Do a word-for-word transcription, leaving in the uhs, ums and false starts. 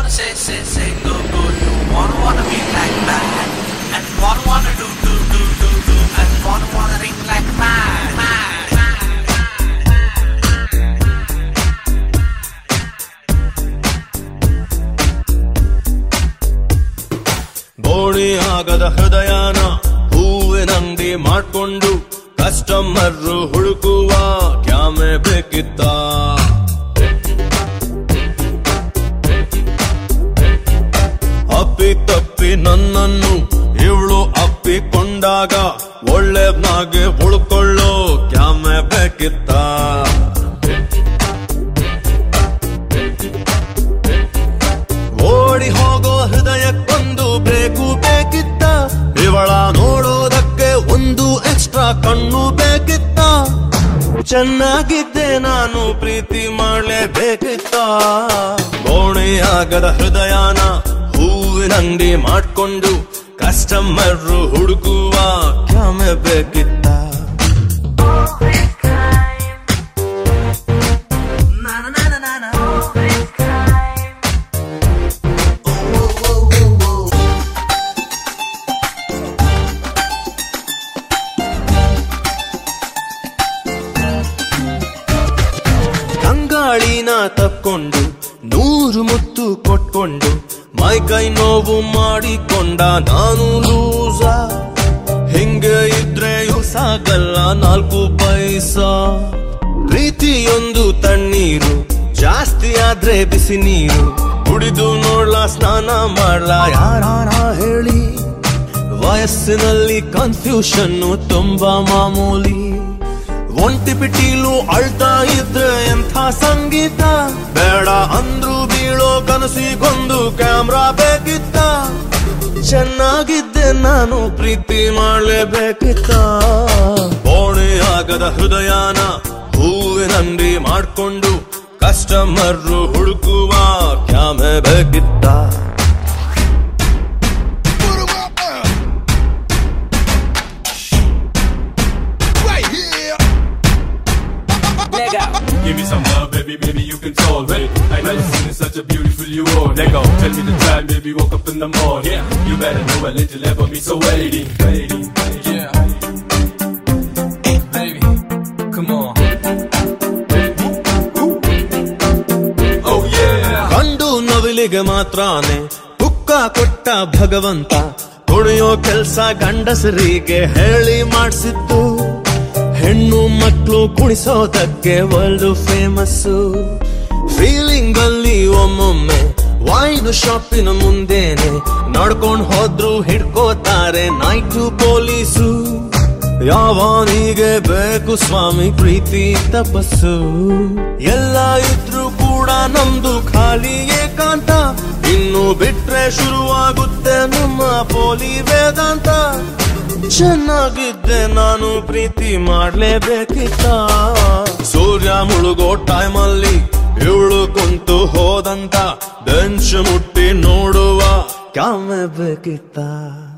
wanna say, say, say, go, go. You wanna, wanna be like that. And wanna, wanna do, do, do, do, do. And wanna, wanna ring like mad, mad, mad. ಬೋಳಿ ಆಗದ ಹೃದಯನ ಹೂವಿನಂಗಡಿ ಮಾಡ್ಕೊಂಡು customer ಹುಡುಕುವ ಕ್ಯಾಮೆ ಬೇಕಿತ್ತ. ಅಪ್ಪಿ ತಪ್ಪಿ ನನ್ನನ್ನು ಇವಳು ಅಪ್ಪಿಕೊಂಡಾಗ ಒಳ್ಳೆನಾಗೆ ಉಳ್ಕೊಳ್ಳೋ ಕ್ಯಾಮೆ ಬೇಕಿತ್ತ. ಓಡಿ ಹೋಗೋ ಹೃದಯಕ್ಕೊಂದು break ಬೇಕಿತ್ತ. ಇವಳ ನೋಡೋದಕ್ಕೆ ಒಂದು ಎಕ್ಸ್ಟ್ರಾ ಕಣ್ಣು ಬೇಕಿತ್ತ. ಚೆನ್ನಾಗಿದ್ದೆ ನಾನು ಪ್ರೀತಿ ಮಾಡಲೇಬೇಕಿತ್ತ. ಬೋಣಿಯಾಗದ ಹೃದಯನ ಹೂವಿನಂಗಡಿ ಮಾಡ್ಕೊಂಡು ಕಸ್ಟಮರ್ ಹುಡುಕುವ ಕ್ಯಾಮೆ ಬೇಕಿತ್ತ. ಕಂಗಾಳಿನ ತಕ್ಕೊಂಡು ನೂರು ಮುತ್ತು ಕೊಟ್ಕೊಂಡು ಮೈ ಕೈ ನೋವು ಮಾಡಿಕೊಂಡ ನಾನು ಲೂಸ. ಹಿಂಗೆ ಇದ್ರೆಯೂ ಸಾಗಲ್ಲ ನಾಲ್ಕು ಪೈಸಾ. ಪ್ರೀತಿಯೊಂದು ತಣ್ಣೀರು ಜಾಸ್ತಿ ಆದ್ರೆ ಬಿಸಿ ನೀರು. ಕುಡಿದು ನೋಡ್ಲಾ ಸ್ನಾನ ಮಾಡ್ಲಾ ಯಾರಾರ ಹೇಳಿ. ವಯಸ್ಸಿನಲ್ಲಿ ಕನ್ಫ್ಯೂಷನ್ನು ತುಂಬಾ ಮಾಮೂಲಿ. ಒಂಟಿ ಪಿಟೀಲು ಅಳ್ತಾ ಇದ್ರೆ ಎಂಥ ಸಂಗೀತ. ಬೇಡ ಅಂದ್ರು ಬೀಳೋ ಕನಸಿಗೊಂದು ಕ್ಯಾಮ್ರಾ ಬೇಕಿತ್ತ. ಚೆನ್ನಾಗಿದ್ದೆ ನಾನು ಪ್ರೀತಿ ಮಾಡಲೇಬೇಕಿತ್ತ. ಬೋಣಿಯಾಗದ ಹೃದಯನ ಹೂವಿನಂಗಡಿ ಮಾಡ್ಕೊಂಡು ಕಸ್ಟಮರ್ ಹುಡುಕುವ ಕ್ಯಾಮೆ ಬೇಕಿತ್ತ. Give me some love, baby, baby, you can tolerate. I know you've seen such a beautiful you are. Let go, tell me the time, baby, woke up in the morning. Yeah, you better know a little about me, so waiting, waiting, waiting. Yeah, baby, come on. Oh yeah. ಗಂಡು ನವಿಲಿಗೆ ಮಾತ್ರಾನೆ ಪುಕ್ಕ ಕೊಟ್ಟ ಭಗವಂತ. ಕುಣಿಯೋ ಕೆಲ್ಸ ಗಂಡಸರಿಗೆ ಹೇಳಿ ಮಾಡ್ಸಿದ್ದು. ಹೆಣ್ಣು ಮಕ್ಕಳು ಕುಣಿಸೋದಕ್ಕೆ world famous. Feeling ಅಲ್ಲಿ ಒಮ್ಮೊಮ್ಮೆ ವೈನ್ ಶಾಪಿನ ಮುಂದೇನೆ ನಡ್ಕೊಂಡ್ ಹೋದ್ರು ಹಿಡ್ಕೋತಾರೆ ನೈಟು ಪೊಲೀಸು. ಯಾವನಿಗೆ ಬೇಕು ಸ್ವಾಮಿ ಪ್ರೀತಿ ತಪಸ್ಸು. ಎಲ್ಲ ಇದ್ರು ಕೂಡ ನಮ್ದು ಖಾಲಿ ಏಕಾಂತ. ಇನ್ನು ಬಿಟ್ರೆ ಶುರುವಾಗುತ್ತೆ ನಮ್ಮ ಪೋಲಿ ವೇದಾಂತ. ಚೆನ್ನಾಗಿದ್ದೆ ನಾನು ಪ್ರೀತಿ ಮಾಡಲೇಬೇಕಿತ್ತ. ಸೂರ್ಯ ಮುಳುಗೋ ಟೈಮಲ್ಲಿ ಇವಳು ಕುಂತು ಹೋದಂತ ಬೆಂಚ್ ಮುಟ್ಟಿ ನೋಡುವ ಕ್ಯಾಮೆ ಬೇಕಿತ್ತ.